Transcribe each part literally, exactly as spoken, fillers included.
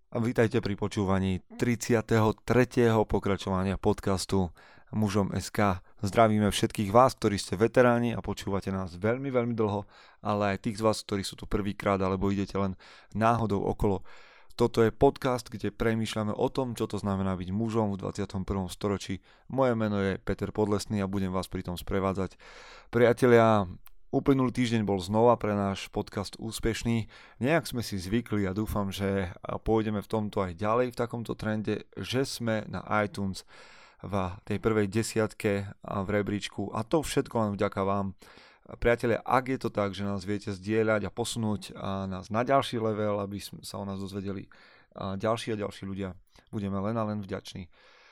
Vítajte pri počúvaní tridsiateho tretieho pokračovania podcastu Mužom bodka es ká. Zdravíme všetkých vás, ktorí ste veteráni a počúvate nás veľmi, veľmi dlho, ale aj tých z vás, ktorí sú tu prvýkrát alebo idete len náhodou okolo. Toto je podcast, kde premýšľame o tom, čo to znamená byť mužom v dvadsiatom prvom storočí. Moje meno je Peter Podlesný a budem vás pri tom sprevádzať. Priatelia, uplynulý týždeň bol znova pre náš podcast úspešný. Nejak sme si zvykli a dúfam, že pôjdeme v tomto aj ďalej v takomto trende, že sme na iTunes v tej prvej desiatke v rebríčku a to všetko len vďaka vám. Priatelia, ak je to tak, že nás viete zdieľať a posunúť a nás na ďalší level, aby sa o nás dozvedeli ďalší a ďalší ľudia, budeme len a len vďační.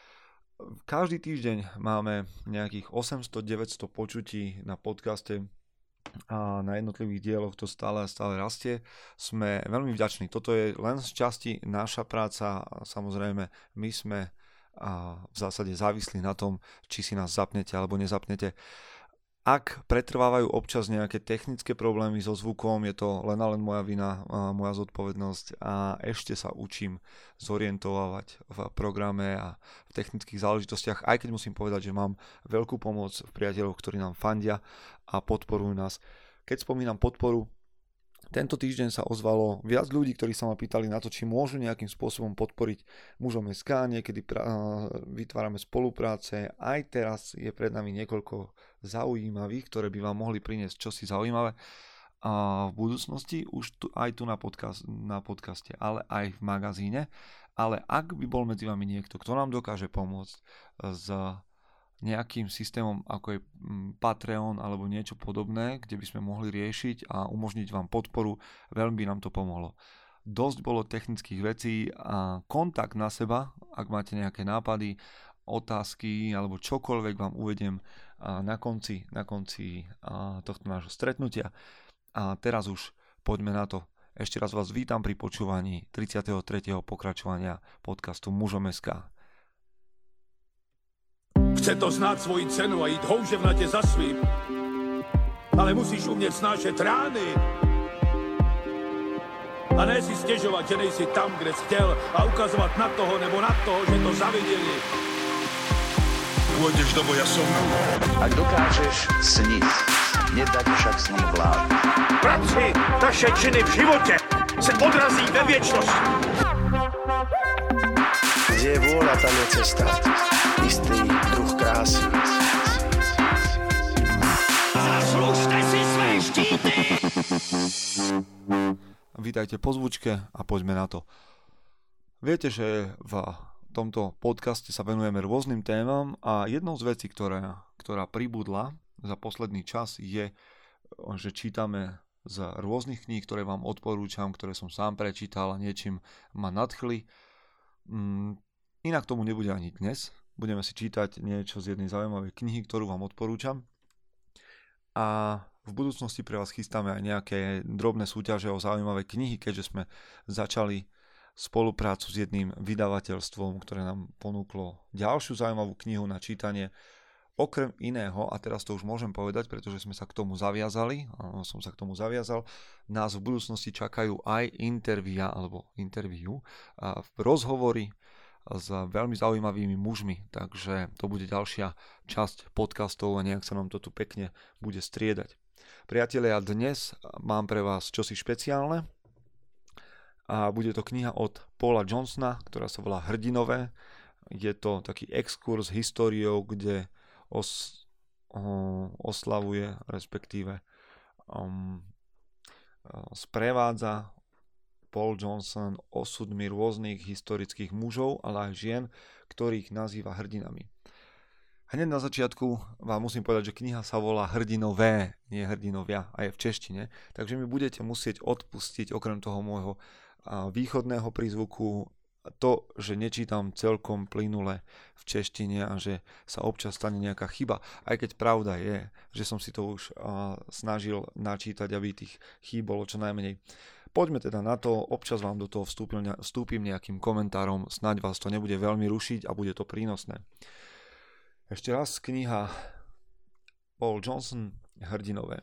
Každý týždeň máme nejakých osemsto deväťsto počutí na podcaste a na jednotlivých dieloch to stále stále rastie. Sme veľmi vďační. Toto je len z časti naša práca. Samozrejme, my sme a v zásade závislí na tom, či si nás zapnete alebo nezapnete. Ak pretrvávajú občas nejaké technické problémy so zvukom, je to len a len moja vina, moja zodpovednosť a ešte sa učím zorientovať v programe a v technických záležitostiach, aj keď musím povedať, že mám veľkú pomoc v priateľoch, ktorí nám fandia a podporujú nás. Keď spomínam podporu, tento týždeň sa ozvalo viac ľudí, ktorí sa ma pýtali na to, či môžu nejakým spôsobom podporiť Mužom bodka es ká, niekedy pra- vytvárame spolupráce, aj teraz je pred nami niekoľko zaujímavých, ktoré by vám mohli priniesť čosi zaujímavé a v budúcnosti už tu, aj tu na, podcast, na podcaste, ale aj v magazíne. Ale ak by bol medzi vami niekto, kto nám dokáže pomôcť s nejakým systémom ako je Patreon alebo niečo podobné, kde by sme mohli riešiť a umožniť vám podporu, veľmi by nám to pomohlo. Dosť bolo technických vecí a kontakt na seba, ak máte nejaké nápady, otázky alebo čokoľvek vám uvediem na konci, na konci tohto nášho stretnutia. A teraz už poďme na to. Ešte raz vás vítam pri počúvaní tridsiateho tretieho pokračovania podcastu Mužom bodka es ká. Chce to znát svoji cenu a jít houževnatě za svým, ale musíš umět snášet rány a ne si stěžovat, že nejsi tam, kde jsi chtěl a ukazovat na toho nebo na toho, že to zaviděli. Pôjdeš do boja som. Ak dokážeš sniť, nedať však snom vlád. Práci, taše činy v životě se odrazí ve věčnosti. Kde je vôľa, tam je cesta. Istý druh krásy. Zaslužte si své štíty! Vítajte po zvučke a poďme na to. Viete, že v tomto podcaste sa venujeme rôznym témam a jednou z vecí, ktorá, ktorá pribudla za posledný čas je, že čítame z rôznych kníh, ktoré vám odporúčam, ktoré som sám prečítal a niečím ma nadchli. Mm, inak tomu nebude ani dnes. Budeme si čítať niečo z jednej zaujímavej knihy, ktorú vám odporúčam. A v budúcnosti pre vás chystáme aj nejaké drobné súťaže o zaujímavé knihy, keďže sme začali spoluprácu s jedným vydavateľstvom, ktoré nám ponúklo ďalšiu zaujímavú knihu na čítanie. Okrem iného, a teraz to už môžem povedať, pretože sme sa k tomu zaviazali, som sa k tomu zaviazal, nás v budúcnosti čakajú aj intervíja, alebo interviu, rozhovory s veľmi zaujímavými mužmi, takže to bude ďalšia časť podcastov a nejak sa nám to tu pekne bude striedať. Priatelia, dnes mám pre vás čosi špeciálne a bude to kniha od Paula Johnsona, ktorá sa volá Hrdinové. Je to taký exkurs históriou, kde os, o, oslavuje, respektíve um, sprevádza Paul Johnson osudmi rôznych historických mužov, ale aj žien, ktorých nazýva hrdinami. Hneď na začiatku vám musím povedať, že kniha sa volá Hrdinové, nie Hrdinovia a je v češtine, takže mi budete musieť odpustiť okrem toho môjho východného prízvuku to, že nečítam celkom plynule v češtine a že sa občas stane nejaká chyba, aj keď pravda je, že som si to už snažil načítať, aby tých chýb bolo čo najmenej. Poďme teda na to, občas vám do toho vstúpim, vstúpim nejakým komentárom, snáď vás to nebude veľmi rušiť a bude to prínosné. Ešte raz kniha Paul Johnson, Hrdinové.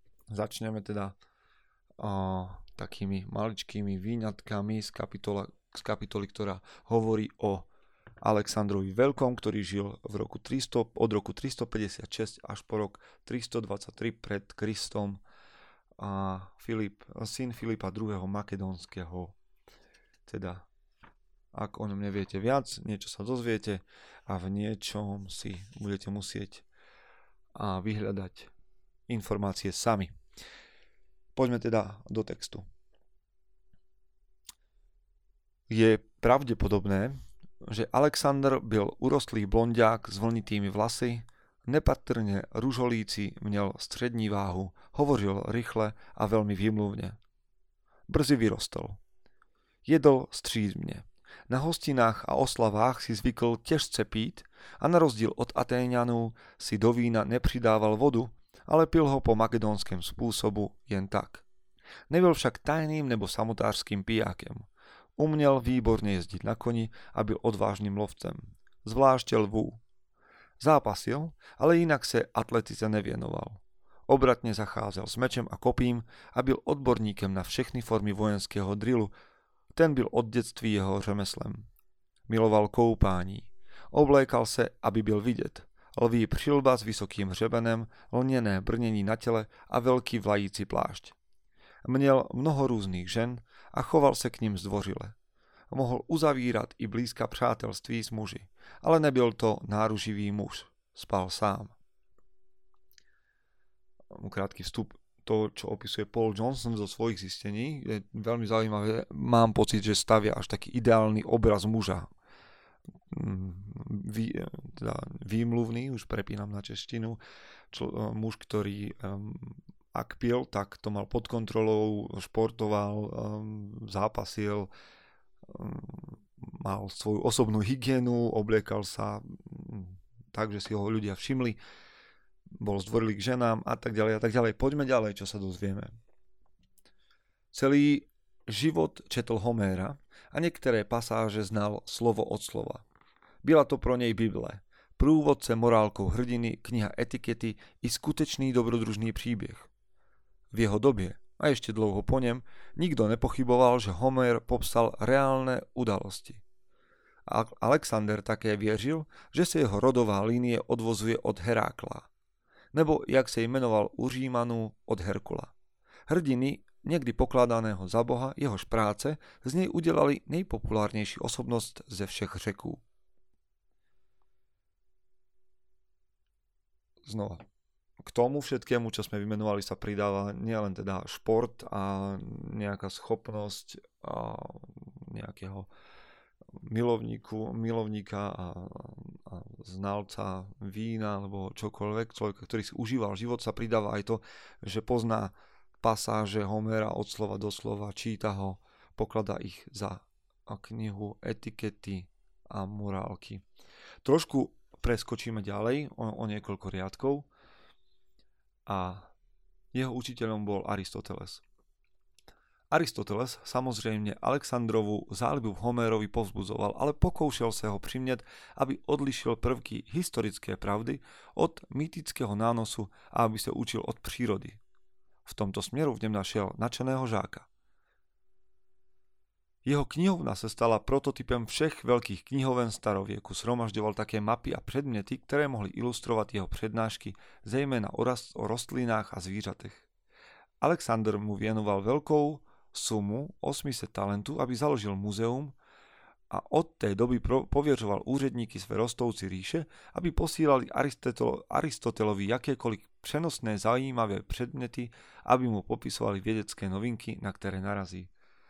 Začneme teda uh, takými maličkými výňatkami z, kapitola, z kapitoly, ktorá hovorí o Alexandrovi Veľkom, ktorý žil v roku tristo, od roku tristopäťdesiatšesť až po rok tristodvadsaťtri pred Kristom. A Filip, syn Filipa druhého. Makedónskeho. Teda, ak o ňom neviete viac, niečo sa dozviete a v niečom si budete musieť a vyhľadať informácie sami. Poďme teda do textu. Je pravdepodobné, že Alexander byl urostlý blondiák s vlnitými vlasy, nepatrne ružolíci, měl střední váhu, hovořil rychle a veľmi výmluvne. Brzy vyrostol. Jedl střízmě. Na hostinách a oslavách si zvykl těžce pít a na rozdíl od Atéňanů si do vína nepřidával vodu, ale pil ho po makedónskem spôsobu jen tak. Nebyl však tajným nebo samotářským pijákem. Uměl výborně jezdit na koni a byl odvážným lovcem, zvláště lvů. Zápasil, ale jinak se atletice nevěnoval. Obratně zacházel s mečem a kopím a byl odborníkem na všechny formy vojenského drillu. Ten byl od dětství jeho řemeslem. Miloval koupání. Oblékal se, aby byl vidět. Lví přilba s vysokým hřebenem, lněné brnění na těle a velký vlající plášť. Měl mnoho různých žen a choval se k ním zdvořile. Mohl uzavírat i blízka přátelství s muži, ale nebyl to náruživý muž. Spal sám. Krátky vstup. To, čo opisuje Paul Johnson zo svojich zistení, je veľmi zaujímavé. Mám pocit, že stavia až taký ideálny obraz muža. Vý, teda výmluvný, už prepínam na češtinu, Člo, muž, ktorý um, ak pil, tak to mal pod kontrolou, športoval, um, zápasil, um, mal svoju osobnú hygienu, obliekal sa um, tak, že si ho ľudia všimli, bol zdvorilý k ženám a tak ďalej a tak ďalej. Poďme ďalej, čo sa dozvieme. Celý život četl Homéra a niektoré pasáže znal slovo od slova. Byla to pro něj Bible, průvodce morálkou hrdiny, kniha etikety i skutečný dobrodružný příběh. V jeho době, a ještě dlouho po něm, nikdo nepochyboval, že Homér popsal reálné udalosti. A Alexander také věřil, že se jeho rodová linie odvozuje od Herákla, nebo jak se jmenoval u Římanů od Herkula. Hrdiny, někdy pokládaného za boha, jehož práce z něj udělali nejpopulárnější osobnost ze všech Řeků. Znova. K tomu všetkému, čo sme vymenovali, sa pridáva nielen teda šport a nejaká schopnosť a nejakého milovníku, milovníka a, a znalca vína alebo čokoľvek, človeka, ktorý si užíval život, sa pridáva aj to, že pozná pasáže Homéra od slova do slova, číta ho, pokladá ich za knihu etikety a morálky. Trošku preskočíme ďalej o, o niekoľko riadkov a jeho učiteľom bol Aristoteles. Aristoteles samozrejme Alexandrovu záľubu v Homérovi povzbudzoval, ale pokoušel sa ho přimět, aby odlišil prvky historické pravdy od mýtického nánosu a aby sa učil od přírody. V tomto směru v něm našel nadšeného žáka. Jeho knihovna se stala prototypem všech veľkých knihoven starověku. Shromažďoval také mapy a předměty, které mohly ilustrovat jeho přednášky, zejména o, rast, o rostlinách a zvířatech. Alexander mu věnoval veľkou sumu osm set talentů, aby založil muzeum a od té doby pro, pověřoval úředníky své rostoucí ríše, aby posílali Aristotelovi jakékoliv přenosné zajímavé předměty, aby mu popisovali vědecké novinky, na které narazí.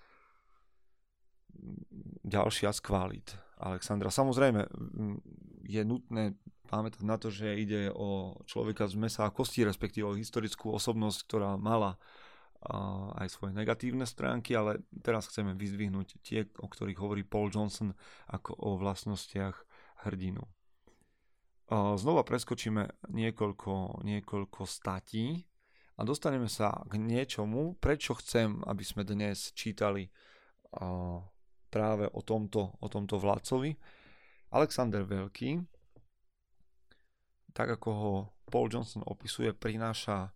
Ďalšia z kválít Alexandra. Samozrejme je nutné pamätať na to, že ide o človeka z mesa a kostí, respektíve o historickú osobnosť, ktorá mala aj svoje negatívne stránky, ale teraz chceme vyzdvihnúť tie, o ktorých hovorí Paul Johnson, ako o vlastnostiach hrdinu. Znova preskočíme niekoľko, niekoľko statí a dostaneme sa k niečomu, prečo chcem, aby sme dnes čítali práve o tomto, o tomto vládcovi. Alexander Veľký, tak ako ho Paul Johnson opisuje, prináša,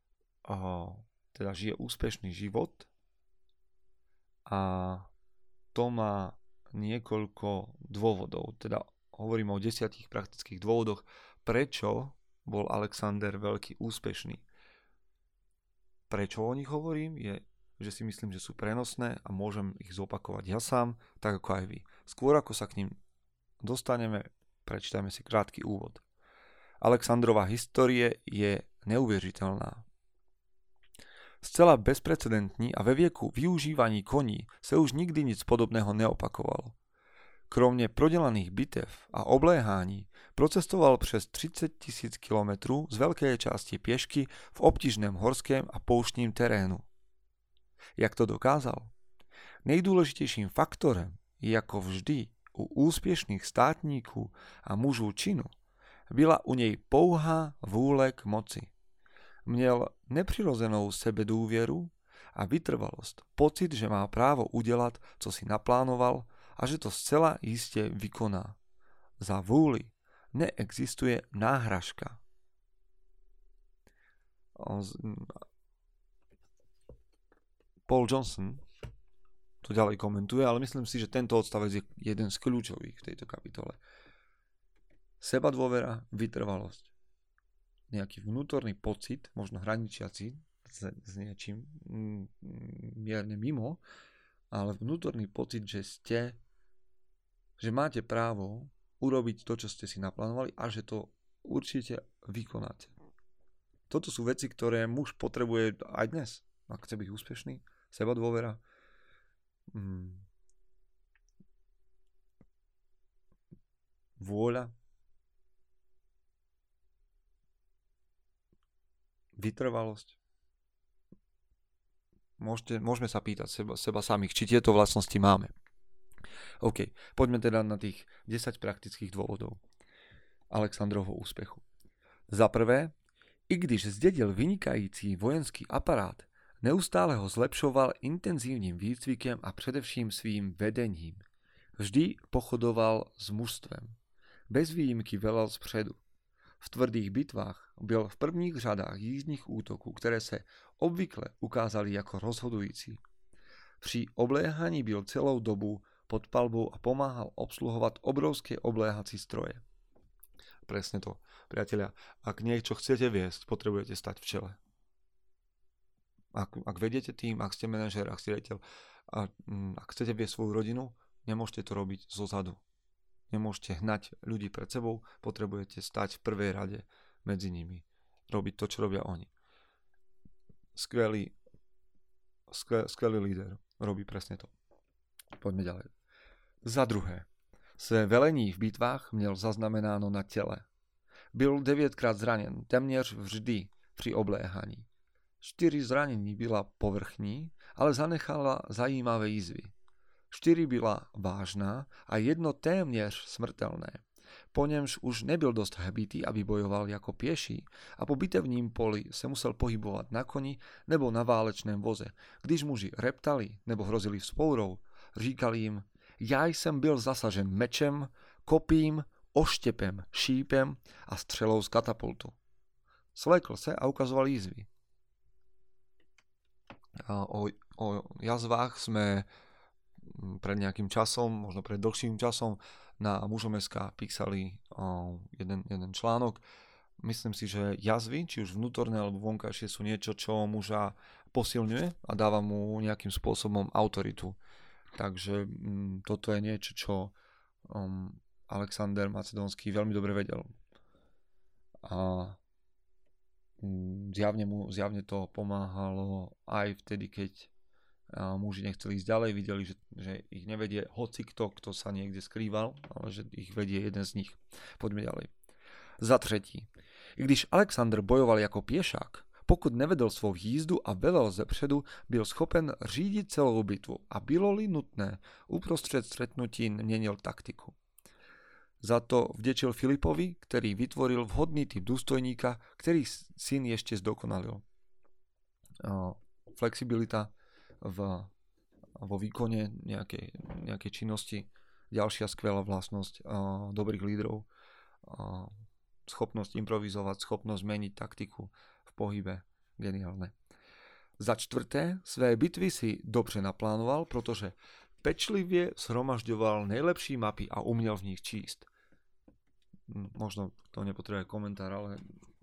teda žije úspešný život a to má niekoľko dôvodov. Teda hovorím o desiatich praktických dôvodoch, prečo bol Alexander veľký úspešný. Prečo o nich hovorím, je, že si myslím, že sú prenosné a môžem ich zopakovať ja sám, tak ako aj vy. Skôr ako sa k ním dostaneme, prečítajme si krátky úvod. Alexandrova histórie je neuvěřitelná. Zcela bezprecedentní a ve věku využívání koní se už nikdy nic podobného neopakovalo. Kromě prodělaných bitev a obléhání procestoval přes třicet tisíc kilometrů z velké části pěšky v obtížném horském a pouštním terénu. Jak to dokázal? Nejdůležitějším faktorem je jako vždy u úspěšných státníků a mužů činu byla u něj pouhá vůle k moci. Měl nepřirozenou sebedůvěru a vytrvalost, pocit, že má právo udělat, co si naplánoval a že to zcela jistě vykoná. Za vůli neexistuje náhražka. Paul Johnson to ďalej komentuje, ale myslím si, že tento odstavec je jeden z kľúčových v tejto kapitole. Seba dôvera, vytrvalosť. Nejaký vnútorný pocit, možno hraničiaci s, s niečím m, mierne mimo, ale vnútorný pocit, že ste, že máte právo urobiť to, čo ste si naplánovali a že to určite vykonáte. Toto sú veci, ktoré muž potrebuje aj dnes, ak chce byť úspešný. Seba dôvera, mm, vôľa, vytrvalosť. Môžete, môžeme sa pýtať seba, seba samých, či tieto vlastnosti máme. OK, poďme teda na tých desať praktických dôvodov Alexandrovho úspechu. Za prvé, i když zdedil vynikající vojenský aparát, neustále ho zlepšoval intenzívnym výcvikem a především svým vedením. Vždy pochodoval s mužstvem. Bez výjimky velel zpředu. V tvrdých bitvách byl v prvních řadách jízdních útoků, které se obvykle ukázaly jako rozhodující. Při obléhaní byl celou dobu pod palbou a pomáhal obsluhovať obrovské obléhací stroje. Presne to, priatelia. Ak niečo chcete viesť, potrebujete stať v čele. Ak, ak vediete tým, ak ste manažér, ak ste riaditeľ, a, ak chcete viesť svoju rodinu, nemôžete to robiť zozadu. Nemôžete hnať ľudí pred sebou, potrebujete stať v prvej rade medzi nimi. Robiť to, čo robia oni. Skvelý, skvelý, skvelý líder robí presne to. Poďme ďalej. Za druhé, své velení v bitvách měl zaznamenáno na těle. Byl devětkrát zraněn, téměř vždy při obléhaní. Čtyři zranění byla povrchní, ale zanechala zajímavé jízvy. Čtyři byla vážná a jedno téměř smrtelné. Po němž už nebyl dost hebitý, aby bojoval jako pěší a po bitevním poli se musel pohybovat na koni nebo na válečném voze. Když muži reptali nebo hrozili vzpourou, říkali jim: já jsem byl zasažen mečem, kopím, oštěpem, šípem a střelou z katapultu. Svlékl se a ukazoval jízvy. A o, o jazvách sme pred nejakým časom, možno pred dlhším časom na mužom bodka es ká písali o, jeden, jeden článok. Myslím si, že jazvy, či už vnútorné alebo vonkajšie, sú niečo, čo muža posilňuje a dáva mu nejakým spôsobom autoritu. Takže m, toto je niečo, čo um, Alexander Macedónsky veľmi dobre vedel. A um, zjavne, mu, zjavne to pomáhalo aj vtedy, keď uh, muži nechceli ísť ďalej, videli, že, že ich nevedie hocikto, kto sa niekde skrýval, ale že ich vedie jeden z nich. Poďme ďalej. Za třetí, i když Alexander bojoval jako pěšák, pokud nevedl svou jízdu a velel zepředu, byl schopen řídit celou bitvu a bylo-li nutné, uprostřed stretnutí měnil taktiku. Za to vděčil Filipovi, který vytvoril vhodný typ důstojníka, který syn ještě zdokonalil. Flexibilita v, vo výkone nejakej, nejakej činnosti, ďalšia skvelá vlastnosť dobrých lídrov, schopnosť improvizovať, schopnosť zmeniť taktiku v pohybe. Geniálne. Za čtvrté, své bitvy si dobře naplánoval, protože pečlivie zhromažďoval najlepší mapy a umiel v nich číst. Možno to nepotrebuje komentár, ale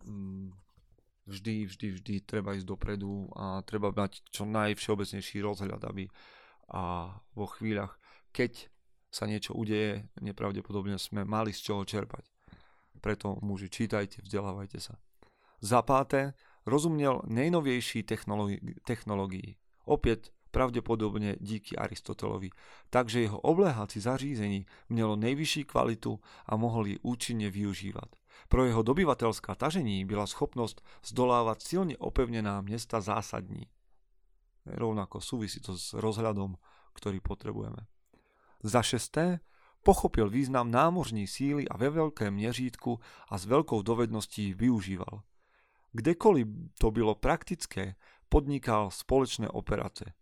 vždy, vždy, vždy treba ísť dopredu a treba mať čo najvšeobecnejší rozhľad, aby a vo chvíľach, keď sa niečo udeje, nepravdepodobne sme mali z čoho čerpať. Preto muži, čítajte, vzdelávajte sa. Za páté, rozumel najnovejší technológii, technológii. Opäť pravdepodobne díky Aristotelovi. Takže jeho obléhací zařízení mělo nejvyšší kvalitu a mohol ji účinne využívať. Pro jeho dobyvateľská tažení byla schopnosť zdolávať silne opevnená miesta zásadní. Rovnako súvisí to s rozhľadom, ktorý potrebujeme. Za šesté, pochopil význam námořní síly a ve veľkém měřítku a s veľkou dovedností využíval. Kdekoliv to bylo praktické, podnikal společné operace.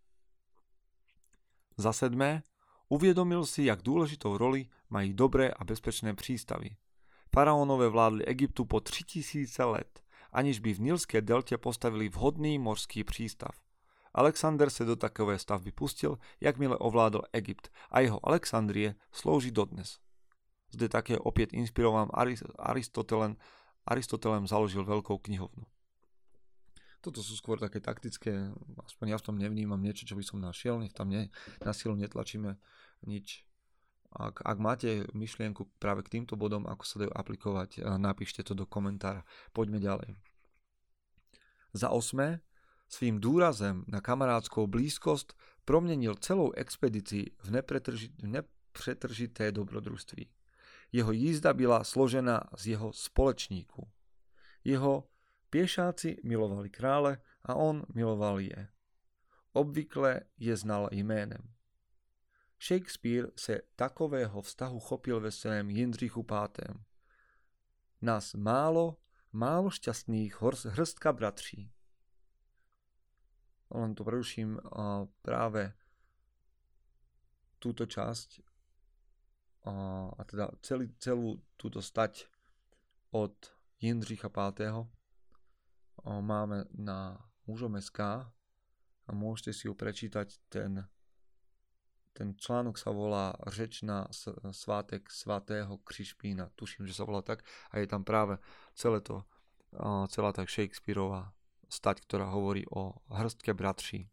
Za sedmé, uvědomil si, jak důležitou roli mají dobré a bezpečné přístavy. Faraónové vládli Egyptu po tři tisíce let, aniž by v Nilské deltě postavili vhodný mořský přístav. Alexander se do takové stavby pustil, jakmile ovládl Egypt a jeho Alexandrie slouží dodnes. Zde také opět inspirován Aristotelem, Aristotelem založil veľkou knihovnu. Toto sú skôr také taktické, aspoň ja v tom nevnímam niečo, čo by som našiel, nech tam ne, na silu netlačíme nič. Ak, ak máte myšlienku práve k týmto bodom, ako sa dajú aplikovať, napíšte to do komentára. Poďme ďalej. Za osmé, svým dôrazem na kamarádskou blízkosť promenil celou expedícii v nepretržité dobrodružství. Jeho jízda byla složená z jeho společníků. Jeho pěšáci milovali krále a on miloval je. Obvykle je znal jménem. Shakespeare se takového vztahu chopil ve svém Jindřichu pátém. Nás málo, málo šťastných hrstka bratří. Len to preruším uh, práve túto časť uh, a teda celý, celú túto stať od Jindřicha pátého. Uh, máme na mužom bodka es ká a môžete si ju prečítať. Ten, ten článok sa volá Řeč na svátek svatého Křižpína. Tuším, že sa volá tak a je tam práve celé to, uh, celá tá Shakespeareová stať, ktorá hovorí o hrstke bratří.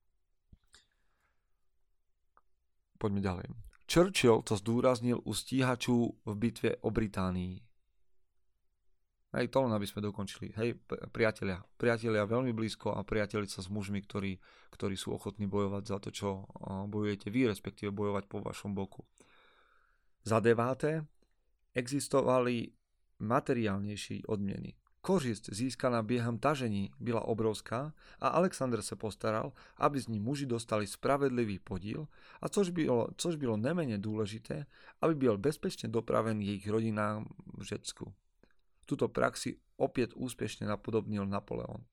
Poďme ďalej. Churchill to zdôraznil u stíhačů v bitve o Británii. Hej, to len aby sme dokončili. Hej, priatelia. Priatelia veľmi blízko a priateliť sa s mužmi, ktorí, ktorí sú ochotní bojovať za to, čo bojujete vy, respektíve bojovať po vašom boku. Za deváté, existovali materiálnejší odměny. Kořist získaná během tažení byla obrovská a Alexander se postaral, aby z ní muži dostali spravedlivý podíl a což bylo, což bylo neméně důležité, aby byl bezpečně dopraven jejich rodinám v Řecku. Tuto praxi opět úspěšně napodobnil Napoleon.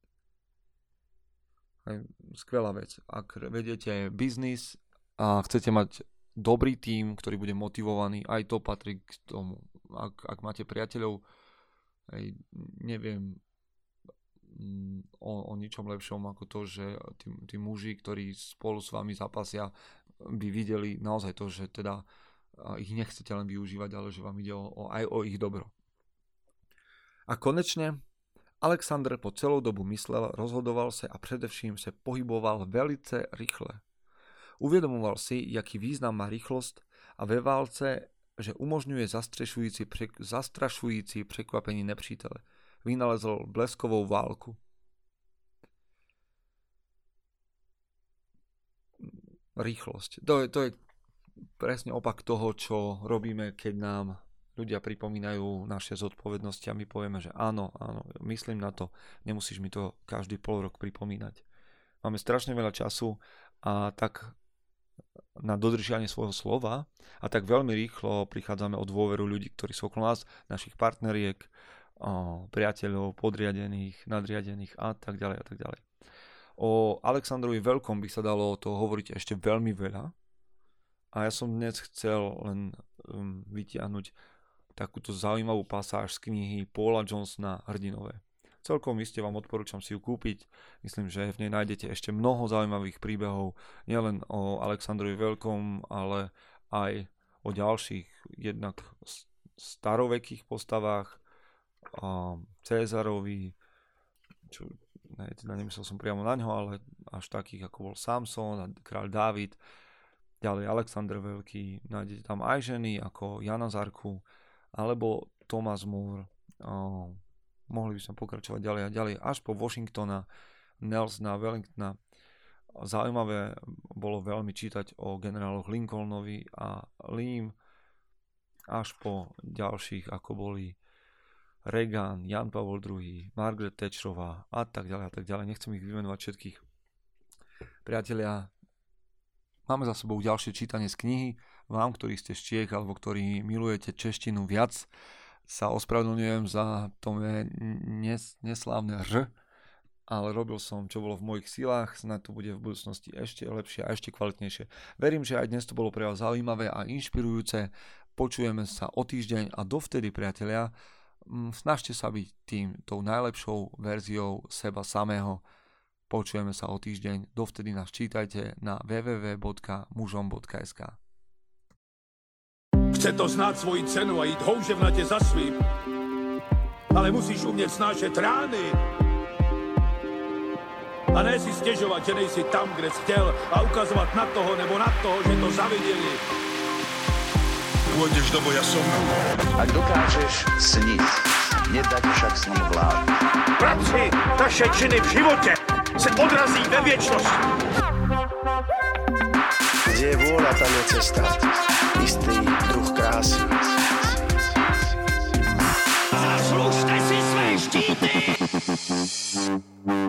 Skvelá vec. Ak vedete biznis a chcete mať dobrý tím, ktorý bude motivovaný, aj to patrí k tomu. Ak, ak máte priateľov, hej, neviem o, o ničom lepšom ako to, že tí, tí muži, ktorí spolu s vami zapasia, by videli naozaj to, že teda ich nechcete len využívať, ale že vám ide o, o, aj o ich dobro. A konečne Alexander po celou dobu myslel, rozhodoval se a především se pohyboval velice rychle. Uvědomoval si, jaký význam má rychlost a ve válce, že umožňuje zastrašující, přek, zastrašující překvapení nepřítele. Vynalezl bleskovou válku. Rýchlosť. To je, to je presne opak toho, čo robíme, keď nám ľudia pripomínajú naše zodpovednosti a my povieme, že áno, áno, myslím na to, nemusíš mi to každý pol rok pripomínať. Máme strašne veľa času a tak na dodržiavanie svojho slova a tak veľmi rýchlo prichádzame o dôveru ľudí, ktorí sú okolo nás, našich partneriek, priateľov, podriadených, nadriadených a tak ďalej a tak ďalej. O Alexandrovi Veľkom by sa dalo to hovoriť ešte veľmi veľa a ja som dnes chcel len um, vytiahnuť takúto zaujímavú pasáž z knihy Paula Johnsona Hrdinové. celkom iste vám odporúčam si ju kúpiť. Myslím, že v nej nájdete ešte mnoho zaujímavých príbehov, nielen o Alexandrovi Veľkom, ale aj o ďalších jednak starovekých postavách, Cézarovi, čo, ne, teda nemyslel som priamo na ňo, ale až takých ako bol Samson a kráľ Dávid, ďalej Alexander Veľký, nájdete tam aj ženy ako Jana Zarku alebo Thomas More. O, mohli by sme pokračovať ďalej a ďalej až po Washingtona, Nelsona, Wellingtona. Zaujímavé bolo veľmi čítať o generáloch Lincolnovi a Leem, až po ďalších ako boli Reagan, Jan Pavol druhý, Margaret Thatcherová a tak ďalej a tak ďalej. Nechcem ich vymenovať všetkých. Priatelia, máme za sebou ďalšie čítanie z knihy. Vám, ktorí ste z Čiech alebo ktorí milujete češtinu viac, sa ospravedlňujem za to nes- neslávne R, ale robil som, čo bolo v mojich silách, snad to bude v budúcnosti ešte lepšie a ešte kvalitnejšie. Verím, že aj dnes to bolo pre vás zaujímavé a inšpirujúce. Počujeme sa o týždeň a dovtedy, priatelia, snažte sa byť tým, tou najlepšou verziou seba samého. Počujeme sa o týždeň, dovtedy nás čítajte na w w w bodka mužom bodka es ká. Chce to znát svoji cenu a jít houževnatě za svým. Ale musíš umět snášet rány. A ne si stěžovat, že nejsi tam, kde jsi chtěl a ukazovat na toho nebo na toho, že to zaviděli. Pôjdeš do boja som. Ak dokážeš sniť, nedať však sním vlád. Práci, taše činy v životě se odrazí ve věčnosti. Kde je vôľa, tam je cesta. Istý druh krásy. Zaslužte si své štíty!